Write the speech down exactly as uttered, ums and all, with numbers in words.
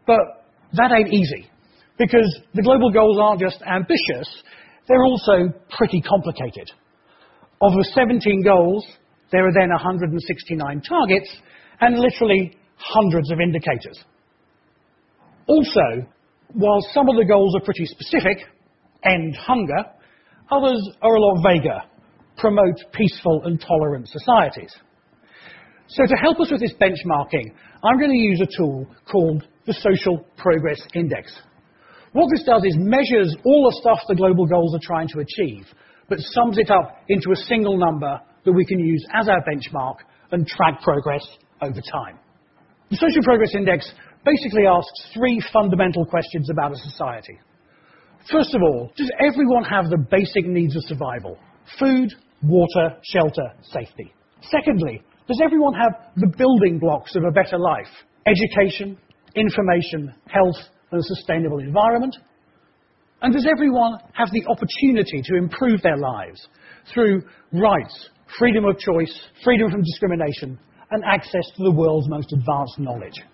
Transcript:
But that ain't easy, because the global goals aren't just ambitious, they're also pretty complicated. Of the seventeen goals, there are then one hundred sixty-nine targets and literally hundreds of indicators. Also, while some of the goals are pretty specific, end hunger, others are a lot vaguer, promote peaceful and tolerant societies. So to help us with this benchmarking, I'm going to use a tool called the Social Progress Index. What this does is measures all the stuff the global goals are trying to achieve, but sums it up into a single number that we can use as our benchmark and track progress over time. The Social Progress Index basically asks three fundamental questions about a society. First of all, does everyone have the basic needs of survival? Food, water, shelter, safety. Secondly, does everyone have the building blocks of a better life? Education, information, health, and a sustainable environment? And does everyone have the opportunity to improve their lives through rights, freedom of choice, freedom from discrimination, and access to the world's most advanced knowledge?